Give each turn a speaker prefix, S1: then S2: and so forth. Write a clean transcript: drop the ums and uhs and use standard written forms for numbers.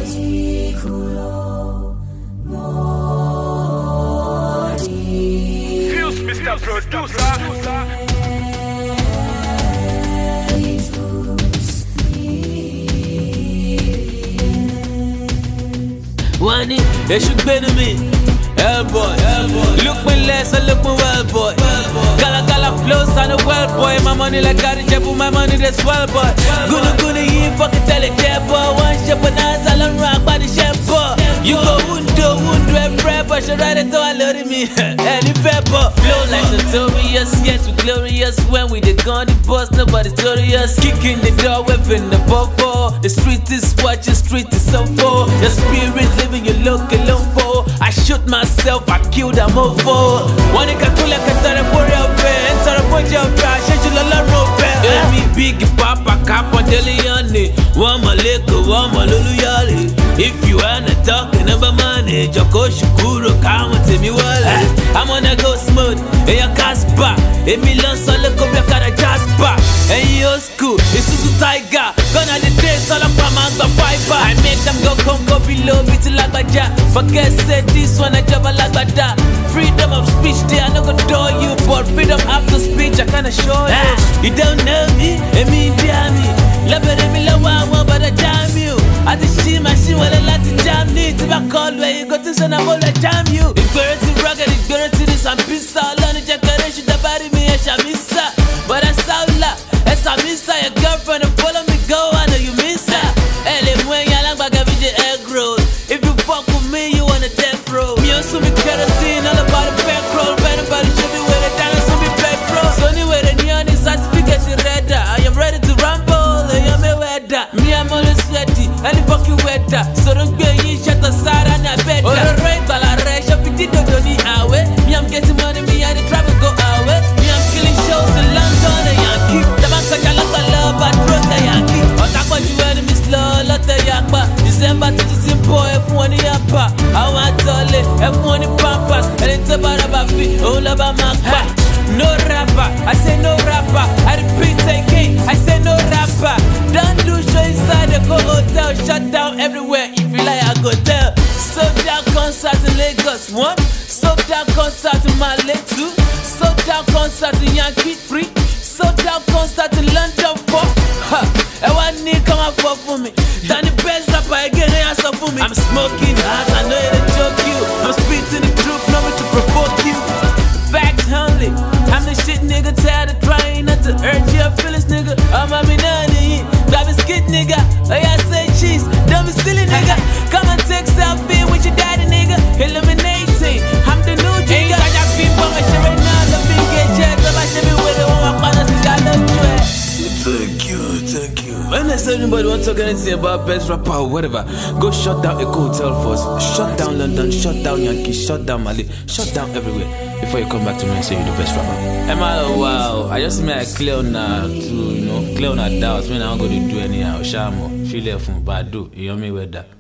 S1: Fuse, Mr. Producer.
S2: One they should be to me. Hellboy, look me less and look me well, boy. Gala flows on the well, boy. My money like Gary Jebu, my money that's well, boy. Guna, you fucking tell it, yeah, boy. One ship and eyes, I learn rock by the chef, boy. You go window, every but you ride it, though I love me. Any pepper, flow like notorious, yes, we glorious. When we the gun, the boss, nobody's glorious. Kicking the door, weapon the bubble. The street is what your street is so for. Your spirit living your local alone for. I shoot myself, I kill them all for. One can cool like a territorial bear. Enter a bunch of trash, I should let me big papa, cap on Deliani. One maleko, one maluluyali. If you ain't talking about money, Joko Shukuro, come and tell me what. I'm gonna go smooth, and your Casper. And me learn so look up your car, Jasper. And your school, it's Susu Tiger. Gonna the days, all up my fiber. I make them go below me till like a jack. Forget said this one, I jump like that. Freedom of speech, they are not gonna door you. But freedom after speech, I kinda show you. You don't know me, and me, damn me. Love it, me, love one, but I jam you. I just see my shit when I like to jam me. If I call where you go to send a whole jam you. It's very to rugged, it's very to this and pizza. Learn the decoration, the body me, and Shamisa. But I sound like, it's a missa. Your girlfriend, follow me, go, I know you miss her. And when you're like back every day, egg rolls. If you fuck with me, you want a death row. Me also me kerosene, all about the back roll. Anybody should be with it, dance, so me play pro. So anyway, the neon is certificate is redder. I am ready to rumble, I am a weather. Me, I'm always sweaty, and the fuck you weather. So don't be in shut aside and I bet. Or a rain, but I rush up, it don't need away. Me, I'm getting money, me, and the travel go away. Me, I'm killing shows in London, a Yankee. The bank of Jalaka love, but broke the Yankee. Or talk about you enemies, love, lot the Yakba. December to December, F1 Yapa. I want to live, F1 Pampas. And it's about feet, all about my back. No rapper, I say no rapper. I repeat again, I say no rapper. Don't do show inside the go hotel. Shut down everywhere. If you like, I go tell. Sold out concert in Lagos 1. Sold out concert in Malay 2. Sold out concert in Yankee 3. Sold out concert in London 4. Ha, I want to come up for me. Then the best rapper again, they answer for me. I'm smoking hot, I know it ain't joke you. I'm spitting the truth, no way to provoke you. Facts only. I'm the shit nigga, tired of trying not to hurt your feelings, nigga. I'm a minani, grab a skit, nigga. Oh yeah, say cheese, don't be silly, nigga. Come and take selfie with your daddy, nigga. Eliminating, I'm the new jigga. I got people, I should right now, let me get checked. I should be with it when my partners got no track. Thank you. When there's anybody want to talk anything about best rapper or whatever, go shut down Echo Hotel first. Shut down London, shut down Yankee, shut down Mali, shut down everywhere. Before you come back to me and say you're the best rapper. Wow, I just made a clear on clear on doubts. I mean, I'm going to do anyhow. Shamo, feel it from Badu. You know me with that.